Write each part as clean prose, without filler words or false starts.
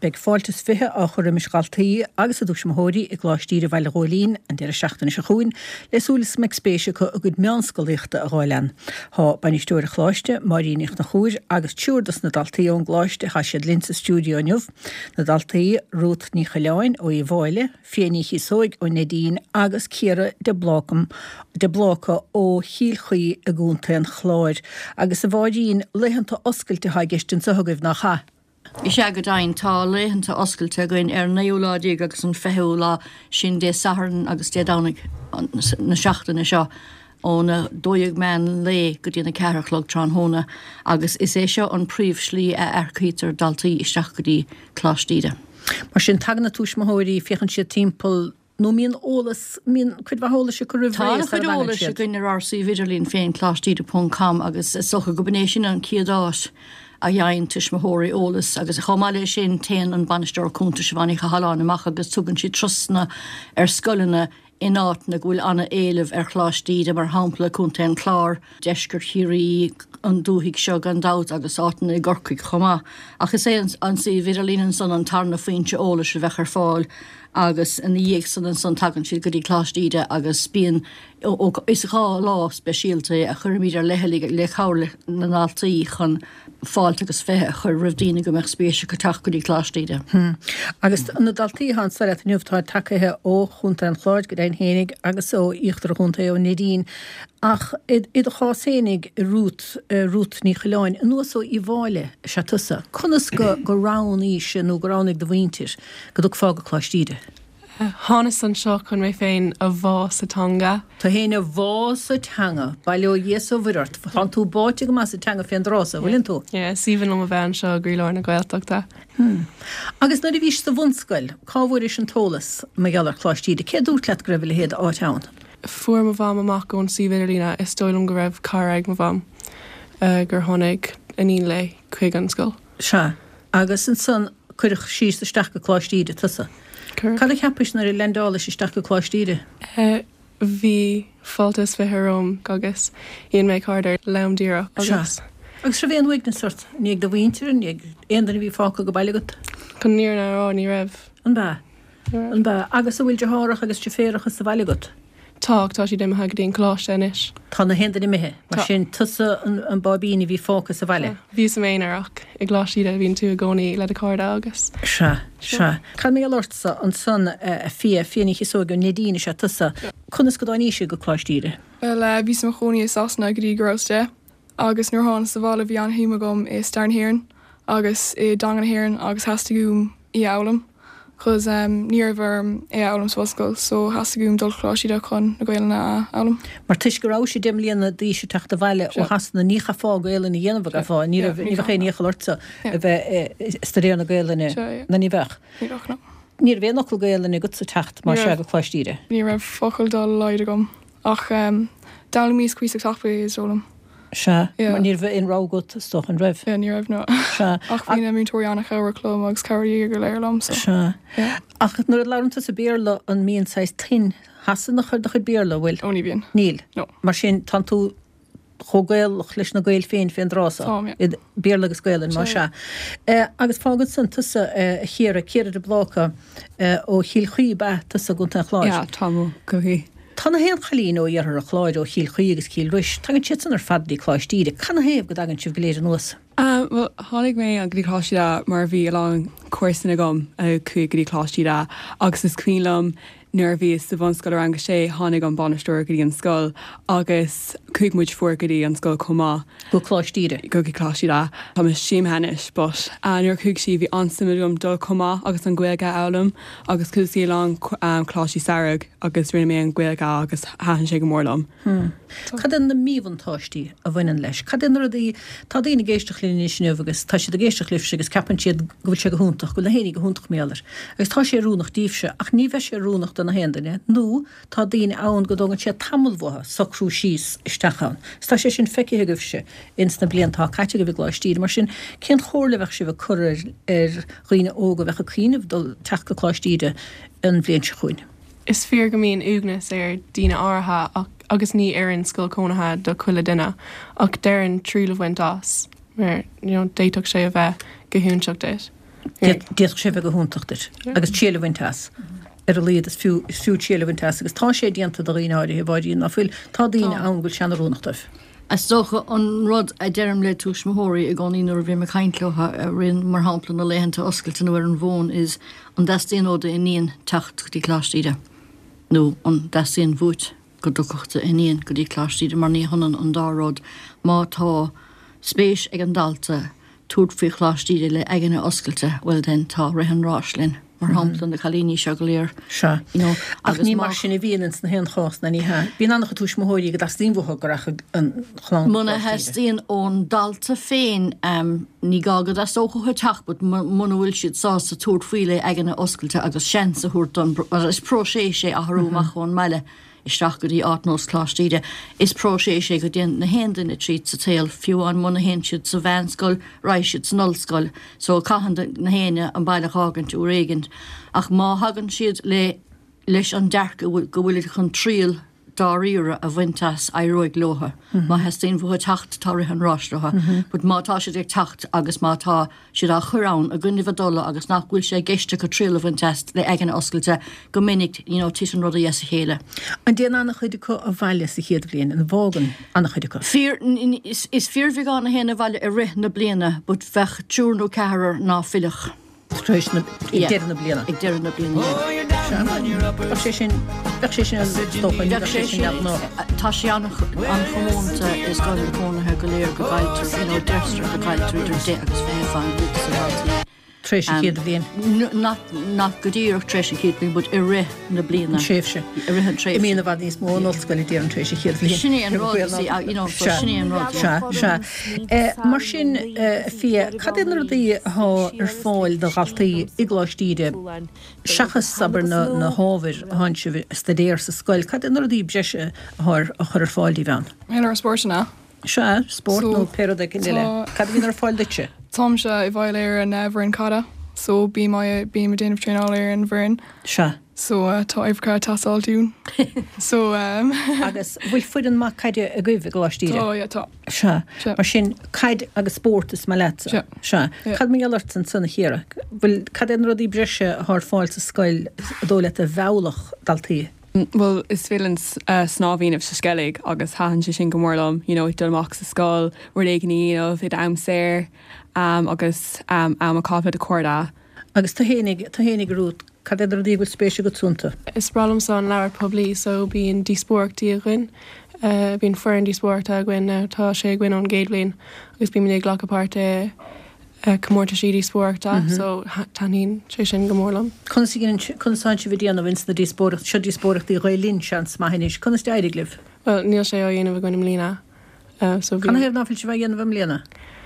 beg fáiltas fithe á chur misgaltaí agus a dús mthóirí i gláistíre bhaile Rólín an deir seachtainna se chuin lesúlas meag spéisicha a gud meánscoilíochta a gháilean. Tá bainisteoir a chláiste, maríníocht na chúir agus túirdas na daltaí ón gláiste ha siad linsa stúdio aniuh, na daltaí Ruth ní Chailleáin ó i bháile, Fianní Sóig ó Nadine agus Ciara de Bláca ó Hílchaí a gúnta an chláir agus a bháidín leihananta oscailte haigeistin sa thugah nach cha. I sé go dain tá leihananta oscailte goin neoládaí agus an fetheúla sin dé saharn agus dé dánig na seachtainna seo óna dóigh men le go dtína cearachlog tránhóna agus is é seo an príomh slí a arcaítar daltaí isteach go dtí chlástíide. Mar sin tagna túis mthóirí fiochan siad timppel nó míon ólas míon chuid bhthóla se go Tá chuid ólas se goin RC Vidirlín féin chlástíide.com agus socha gobannéisisin an ciadáis a dhéann tuismóirí ólas agus a chomáile sin téan an banisteir cúnta se bhainnig a halán amach agus tugann si trusna scolanna in áit na bhfuil anna éileh chhlástíide mar hampla cúnta an chlár, deisgur chií an dúhiigh seo an dat agus átain i gorcaigh chomá. Agus é an si Vidirlín san an tarna faointe ólas a bheith fáil agus in dhéag san an san tagann siad go dtí chlástíide agus bíon is gá lá speisialta a chur míidir lehelige le cháir na náltaí chun fáilt agus fethe chur ribhdíine go meach spéise go teach go dtí chlástíide. Agus na daltaí han sa nniuhtá takethe ó chunta an chláid go dain hénig agus ó íochttar chunta ó Nadine ach iad a chásénig Ruth ní Chailleáin an nuas ó i bháile se tusa. Conas go ránaí sin nó go ránig do bhaintir go dúg fág chlástíide. Hánas an seo chun mé féin a bhás atanga. Tá héna bhás atanga, bailú dhéas ó bhirirt, fan tú báte go más atanga féin drása, bhfuilinn tú? Síhan am a bhean seo gríleir na Gaeltachta. Agus nuair a bhís sa bhunscoil, cá bhfuir is an tólas me geallar chlástíide, cé dúirt leat go raibh le héad áiteann? Fuair ma bham amach ón si Vidirlína is stoilm go raibh carag ma bham gur tháinig in le chuig an scoil. Se, agus an son chuirich síos isteach go chlástíide tusa. Cad a cheapis nar i lendála isteach go chlástíide? Bhí faltas fitheróm agus íon méid cardir lemdíra agus. Agus se bhéon uigna sort níag do bhaintir níag éanana bhí fáca go bailigat? Chun níor na rá ní raibh. An ba, agus a bhfuil de hárach agus de féracha sa bailigat? Tá si déime hagadíon chláiste inis. Tá na hendaí mithe, mar sin tusa an babíine bhí fáca sa bhaile. Bhí sa méinarach i gláisiide bhín tú a gcónaí le a carda agus. Se. Can mé lortsa an son a Fianní Sóig Nadine se tusa. Conas go dáníise go chláistíide? Well, bhí sa choní is asna go dtí gróiste, agus nuair hána sa bhála bhí an híimegum i Starnhéireann, agus i Danganhéireann agus hastigúm i Eabhalam. Chos níor bharm é Eabhalam sa bhoscail, so hastigúm dul chláistíide chun na Gaeilge na Eabhalam. Mar tuis go ráisi dim líana díise teachta bhaile ó hasna nícha fá Gaeilge na dhéanamh a fá, ní bheith nícha lortsa a bheith staríar na Gaeilge na ní bheith. Níor bhéh nocil Gaeilge na gut sa techt mar se go chláistíide. Ní raibh focail dul leide gom, ach dal míos cuiach tachpa is rólam. Se, mar níor bheith in rágut stoch an raibh. Ní raibh ná. Ach bhína mútóiríanna chabharclóm agus cabharí go léirlam. Se. Ach nuair láranta sa béarla an míon 16 hasan nach chud béarla bhfuil? Ó ní bhíon. Níl? No. Mar sin tan tú chogail leis na gail féin drása. Béarla agus gailin mar se. Agus fágad san tusa Ciara de Bláca ó Hílchaí be tusa gúnta chláir. Ja, tamú go hí. Tána héan chalín ó dhearthar a chláid ó Hílchaí agus Cíl Ruis, tá an tian ar faddaí chláistíide. Canna héamh go dagann sibh léir an nuas? Well, tháinig mé an grí chláistíide mar bhí alán cuairsanna gom chuig grí chláistíide agus is cuilam nuair bhí sa bhanscoil ar anga sé tháinig an banisteoir go dtí an scoil agus chuig muid fuair go dtí an scoil comá. Go chláistíide? Go chláistíide. Tá is siimhenis, but nuair chuig si bhí ansamúm dul comá agus an Gaeilge Eabhalam agus cúsaí an chlásí Sarag agus rinne mé an Gaeilge agus háan sé go mórlam. Cadan na míomhantáistí a bhainean leis. Cadan ruí tá daoine géisteach lína sinneamh agus tá si a géisteach lifse agus capan siad go bhfuil sé go húntaach go le hénig go húntaach méallar. Agus tá sé rúnach díobse ach ní bheith sé rúnach na hendaine. Nó tá daoine ann go dogann sé tamilmhatha socrú síos isteachán. Tá sé sin feici gubhse ins na bliantá caite go bh gláistíide mar sin cén chóirla bheith si bh chuir roioine óga bheith a cíineh dul teach go chláistíide an bblion se chuin. Is fear go míon úgnas dína áirithe agus ní ar an scoil cónathe do chuile duine ach dearann tríúla bhaint as mar déiteach sé a bheith go húnseach déit. Déach sé bheith go húntaachtar agus tíalhaintas. A líad is fiú tíalhaintas agus tá sé díanta do riáirí bhhaidí na fuil tá daoine anhfuil seanarúnachtaibh. As socha an rud a derm le túsmóirí a gáínar a bhí me caiintleha a rinn mar haplan a lehananta oscailta nuair an bhin is an dastíóda in íon techt dí chláistíide. nó an dasíon bhút go dochta in íon go dtí chláistíide mar ní hanan an dárád má tá spéis ag an dalta túd fao chláistíide le aigena oscailte bhfuil den tá rihanráislinn. Mar haplan na chalíní se go léir se ach ní mar sinna bhíanans na hen chás na níthe. Bhí annach a túismóirí go dastíomhtha goach an chlán. Muna heíon ón dalta féin ní gágad a sócha teachbut muna bhfuil siad sásta túr fuiile aganna oscailte agus sean a thuúirtan is prosé sé athúach chun meile isteach go dtí átnós chláistíide. Is prosé sé go déan na hendan a tríd sa téal fiúán muna hen siad sa bhescoil ráisiid sa nulscoil, so caihan na héine an bailach hágant ú réigent. Ach má hagan siad leis an dearcha go bhfuil chun tríal dáíire a bhaintas aróig lotha. Má heíon bhtha tacht táir an ráistratha, bud mátá sé ag tacht agus mátá siad a churán a gunnih dóla agus nachhfuil sé geiste go tríal a bhaintest le agan oscailte go minic tí an rud a dhéasa chéile. An déana annach chuide chu a bhaile sa chéad blion an bhágan annach chuide chu. Is fearmhíá na héna bhaile a rith na bliana, bud fech túrnú cearar ná fiilech. Déirna bliana. Ag deirna bliana. sé sin Tá sé an chomónta is gáil cónathe go léir go gaiiltar deistra go gaiiltar idir dé agus féáin Tréis chéad blion. nach go dtííoch treéis chéad blion, bud i rith na bliana. Séfse. I mína bhd níos mó nóscoil dé an trééis chéad blion. Sinné an rá. Mar sin fi cadéanar daí th ar fáil do galtaí igláistíide seachas sabar na hábhar haintse stadéir sa scoil, cadéanar daí breise a chur fáilí bhean. Mé ar sportna? Se sport nó peada cin leile. Cad hín ar fáil duite? Tom se I bhil ar an bhrin cada, so bí a déanamh tréáil ar an bhrin. Se. So tá ibhcha tasáil dún. So agus bhfuil fuid an mac caide a gcuibh goláistíide. tá. Se. Mar sin caid agus sport is me leta. Se. Cad mé alert an sanna chéire. Bhfuil cad an rudí breise th fáil sa scoil dóla a bhelach daltaí. Well, is félins snáhíanamh sa scaig agus háann sé sin go mórlam, dulach sa scáil, bhfuir éagníomh id am séir agus am a cáfa de cuarda. Agus tá hénig rút, cad idir díhfuil spéise go túnta. Is bralam san leabhar poblí so bíon díspóirtaí a gin, bíon fearn díspóirta a gin tá sé gin an géadblin, agus bí minic lechapáirte cumórta siad díspóirta, so tanín sé sin go mórlam. Consáin si bhíon a vins na díspóirecht, se díspóirecht í roilín seans maihanis, chun is deidig libh? Well, níl sé ó dhéanamh gin lína. Chana heh náfuil si bh dhéanamh lína?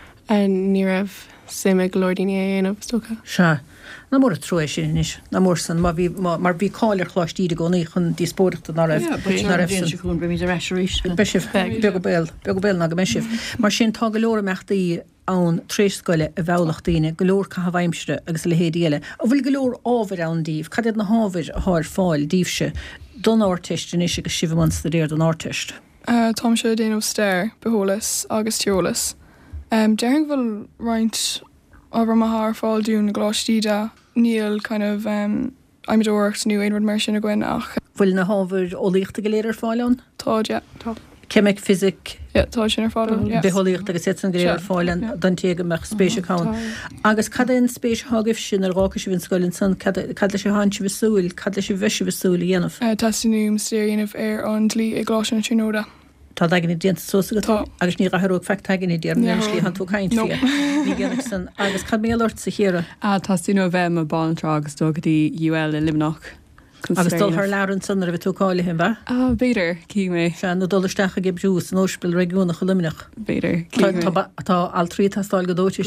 Ní raibh simime glódaine dhéanamh stocha. Se. Na mór a troéis sin is. Na mór san mar bhí cáir chláistíide gonaí chun díspóireachta ná raibh chun be mí a reisiéis. Beisih be go béil na go meisih. Mar sin tá go leor meachtaí an tréiscoile a bhelach daine golóir cha bhaimsre agus le héadéile. A bhfuil golóir ábhar an díomh, cadiad na hábhar th fáil díobse don áirteist in isise go sibhman sa réir don áirteist. Tom se déanamh stair beolalas agus teolalas. Dearing bhfuil roiint ábhar math fáil dún na gláistíide níl kind of aimimeúirt nu éonrad mar sin a gin ach. Bhfuil na hábhar ólíochta go léir fáileán? Tá tá. Chemic, physic, tá sin ar fáil beholíocht agus sé an gréir fáilen don téige meach spéise cáin. Agus cad an spéis thugah sin ar rácha si bhín scoilinn san cad sé háintse bhsúil, cad lei sé bheise bhsúil dhéanamh. Tastinúm stéanamh ar an tlí ag gláisina tróda. Tá dagan i déanta sósa agus ní rathróg fecht tagan i déar slí an tú caiint fi. Ní ggéanach san agus cad mé leirt sa chéire. Táú bheith a banrá agus do go dtí UL i Limnach. Agus dul th leann san a bheith túáile hin bheith? Béidir cí mé. Se nó dulteach a gib dús an óspil regiúna cholimneach. Béidir. Tá altrí tááil go dóiti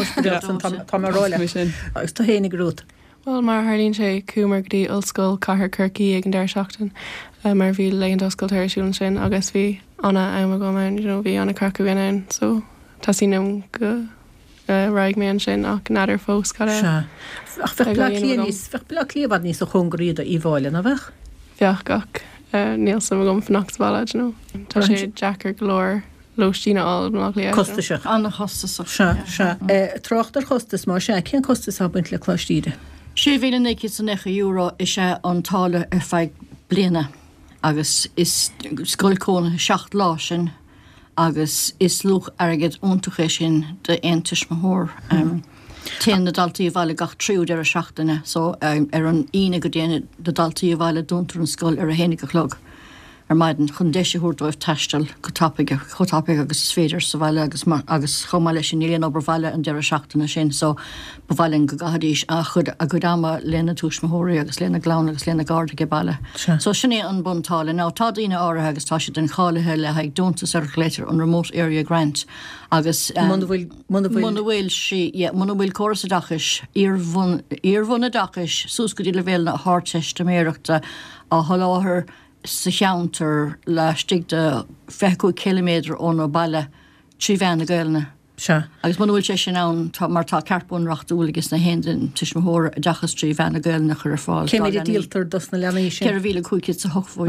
táráile agus tá hénig grút. Well, mar Harlín sé cúmar gotí ollscoil cathcurcií ag an deir seachtain, mar bhí leon oscail tairisiún sin agus bhí anna am go main, bhí anna cracu gin, so tá sínam go raig mé an sin ach nadidir fós cara. Ach fech léabhad níos a chungaríad a íháile na bheith? Bheach gach níl sam gom fannachsbáile, Tá sé Jackar glór lotíine á lí. Costaise. Anna chosta Se. Trochttar chostas má sé cén costas a buint le chláistíre. sé bhíle néici san €9 is sé antála ar feid bliana agus is scoilcóna 6 lá sin agus is luch agad úntaché sin de Aontais Mhór. Té na daltaí bhile gach tríú ar a seachtainna, so ar an ine go déana de daltaí bhile dúntar an scoil ar a hénig a chlog. Ar maidin chun déisiúdóibh teistal chotápaige agus féidir sa bhile agus chomáile sin líon obair bhile an deire seachtainna sin, so bhhailinn go gathadís a chud a go dáma léna túis Mhóirí agus léna glán agus léna gáda go baile. So sinné an buntála. Ná tá daoine áirithe agus tá si den cháilethe le haag dúntas ar léitir an Remote Area Grant agus bhfuil si bhfuil choras a dachas íorhna dachas sús go dtí le bhéil na háteiste méireachta a tholáthir sa cheantar le stig de 20 km ón ó baile trí bhean na gailna. Agus man bhfuil sé sin an mar tá ceartbúnreachtúlagus na héan tuis Mhór a dachas trí bhean na gailna chur fáil. Cé díaltar dos na leanaí sin. Ceir bhíle chuigid sa hochfuil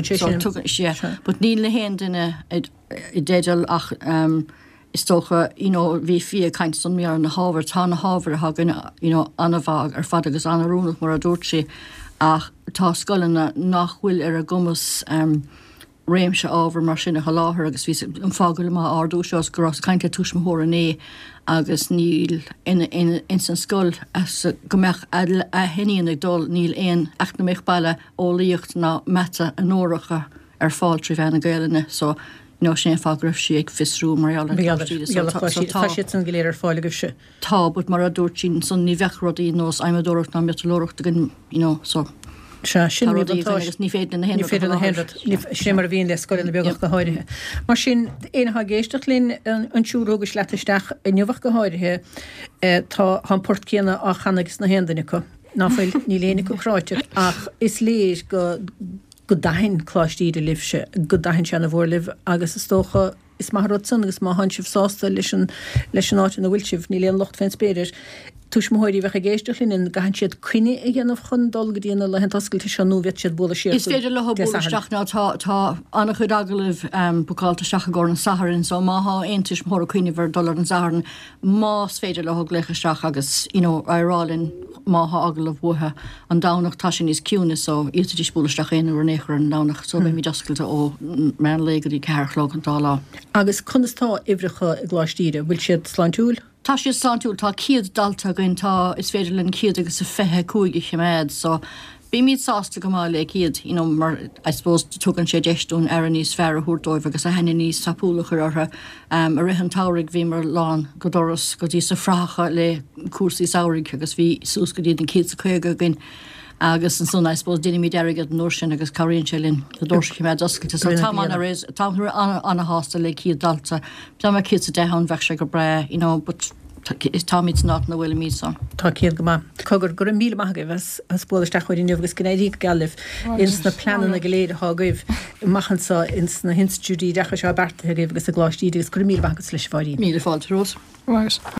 but ní le héan duine i déidir ach is tócha bhí fi caiint san mé na hábhar tá na hábhar a hagan anna bhag ar fad agus anarúnach mar a dúirt sé ach tá scoilena nachhfuil ar a gumas réimse ábhar mar sinna choláthir agus bhí an fágail má ardú seos gorás caiinte túis Mhór ané agus níl in san scoil gombeach a heíon ag dul níl éon ach na méich baile ólíocht na meta an nóracha ar fáil trí bhean na gailena, so sé fágrah si ag fisrú mar an goléir fáile goh se. Tá bud mar a dúirt sin san ní bheithrodí nós aimimedóach ná metalóracht gin so. Sin ní féidir na sé mar bhíon le scoil na beagach go háirithe. Mar sin éonatha géisteach lín an túúrógus letaisteach i nniuhah go háirithe tá an portcéanna a chanagus na hendaine go. Náfuil ní léana go chráiteach ach is léir go dahin chláistíide libse, go dahin sena bhórlih agus is tócha is marrotsan agus má hansih sásta leis an áit na bhfuilsih ní léon locht féin spéidir. Túis Mhóirí bheith a géisteach lín gahan siad cuine i ghéanamh chun dul go dtíana le hen tascailta seanú bheit siad bula siar. Is féidir le búisteach ná tá anna chud agalah buáilta seacha gcóir an saharann, so mátha Aontais Mhór cuine bhar dul an saharann más féidir le gléchaisteach agus arálinn mátha agalah buthe an dánach tá sin is ciúna so iadtí búlaisteach éanú ar néchar an dánach so mé dascailta ó me légadí ceirlog an dá. Agus chunastá ibrecha i gláistíre, bhfuil siad sláintúil? Tá sé sáúil tá ciad dalta goin tá is féidir len ciad agus sa fethe cuaige cheméid, so bí míad sásta go mála ciad mar I suppose tugann sé deistún ar níos fear thuúdóibh agus a hena níos sapúlachar ortha a rihan táraigh bhí mar lán go doras go dtí sa frácha le cuasaí saoraigh agus bhí sús go dtíad an ciad sa chuige gin agus an son I suppose duine mí deirigad nóir sin agus caríonn sé linn go dúir cheméid oscailta so tá anna rééis táthú anna hásta le ciad dalta tá mar ciad sa dehan bheith sé go bre but is táid ná na bhfuil mí san. Tá céad go cogur gur an 1000 maithagah as bóisteach chuir inniuh gus gnéí galibh ins na planan na goléad thugah machchansa ins na hinstúdí decha seo bertathe agus a gláistíí agus gur 1000 leis fáí. Míle fáilte rós.